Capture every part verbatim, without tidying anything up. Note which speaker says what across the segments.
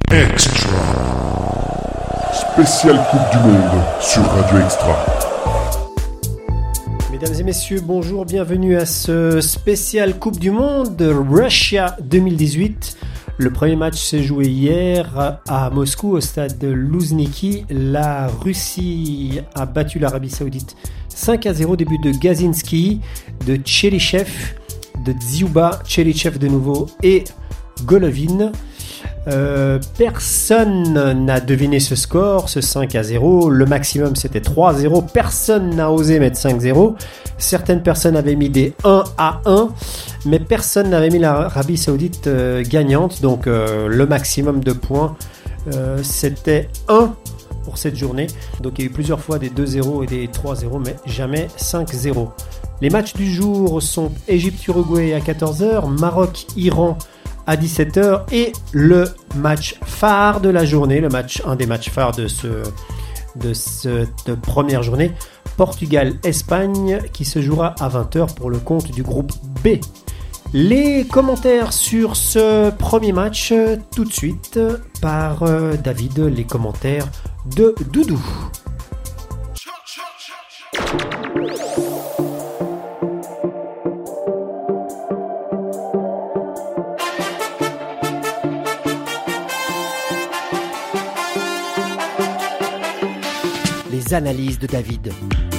Speaker 1: Extra. Spéciale Coupe du Monde sur Radio Extra.
Speaker 2: Mesdames et messieurs, bonjour, bienvenue à ce spécial Coupe du Monde de Russia deux mille dix-huit. Le premier match s'est joué hier à Moscou au stade de Louzhniki. La Russie a battu l'Arabie Saoudite cinq à zéro, début de Gazinski, de Tcherichev, de Dziuba, Tcherichev de nouveau et Golovin. Euh, personne n'a deviné ce score, ce cinq à zéro. Le maximum c'était trois à zéro. Personne n'a osé mettre cinq à zéro. Certaines personnes avaient mis des un à un, mais personne n'avait mis l'Arabie Saoudite euh, gagnante. Donc euh, le maximum de points euh, c'était un pour cette journée. Donc il y a eu plusieurs fois des deux à zéro et des trois à zéro, mais jamais cinq à zéro. Les matchs du jour sont Égypte-Uruguay à quatorze heures, Maroc-Iran à dix-sept heures et le match phare de la journée, le match, un des matchs phares de, ce, de cette première journée, Portugal-Espagne, qui se jouera à vingt heures pour le compte du groupe B. Les commentaires sur ce premier match, tout de suite par euh, David, les commentaires de Doudou. Les analyses de David.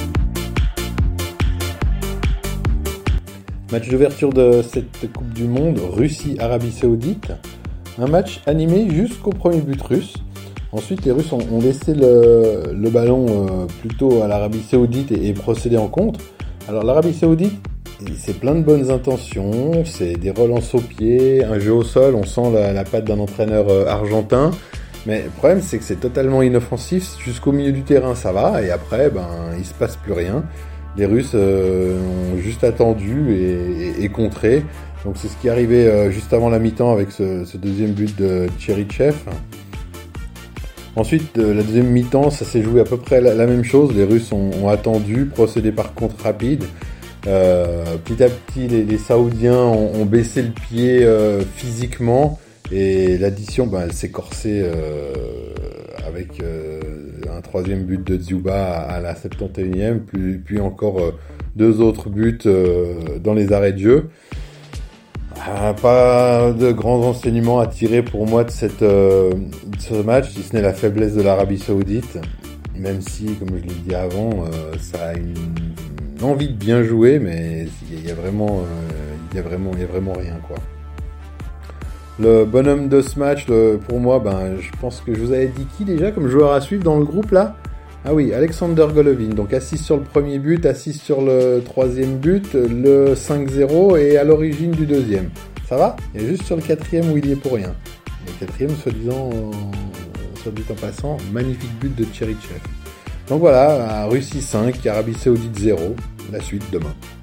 Speaker 3: Match d'ouverture de cette Coupe du Monde, Russie-Arabie Saoudite. Un match animé jusqu'au premier but russe. Ensuite, les Russes ont, ont laissé le, le ballon euh, plutôt à l'Arabie Saoudite et, et procédé en contre. Alors l'Arabie Saoudite, c'est plein de bonnes intentions, c'est des relances au pied, un jeu au sol, on sent la, la patte d'un entraîneur euh, argentin. Mais le problème, c'est que c'est totalement inoffensif. Jusqu'au milieu du terrain, ça va. Et après, ben, il se passe plus rien. Les Russes euh, ont juste attendu et, et, et contré. Donc c'est ce qui est arrivé euh, juste avant la mi-temps avec ce, ce deuxième but de Tcherichev. Ensuite, euh, la deuxième mi-temps, ça s'est joué à peu près la, la même chose. Les Russes ont, ont attendu, procédé par contre rapide. Euh, petit à petit, les, les Saoudiens ont, ont baissé le pied euh, physiquement. Et l'addition, ben, elle s'est corsée euh, avec euh, un troisième but de Dziuba à, à la septante et unième, puis, puis encore euh, deux autres buts euh, dans les arrêts de jeu. Ah, pas de grands enseignements à tirer pour moi de, cette, euh, de ce match, si ce n'est la faiblesse de l'Arabie Saoudite, même si, comme je l'ai dit avant, euh, ça a une, une envie de bien jouer, mais il y a vraiment, euh, il y a vraiment, il y a vraiment rien, quoi. Le bonhomme de ce match, le, pour moi, ben, je pense que je vous avais dit qui déjà comme joueur à suivre dans le groupe là ? Ah oui, Alexander Golovin. Donc assist sur le premier but, assist sur le troisième but, le cinq à zéro et à l'origine du deuxième. Ça va ? Il y a juste sur le quatrième où il y est pour rien. Le quatrième, soi-disant, euh, soit dit en passant, magnifique but de Tcherichev. Donc voilà, Russie cinq, Arabie Saoudite zéro. La suite demain.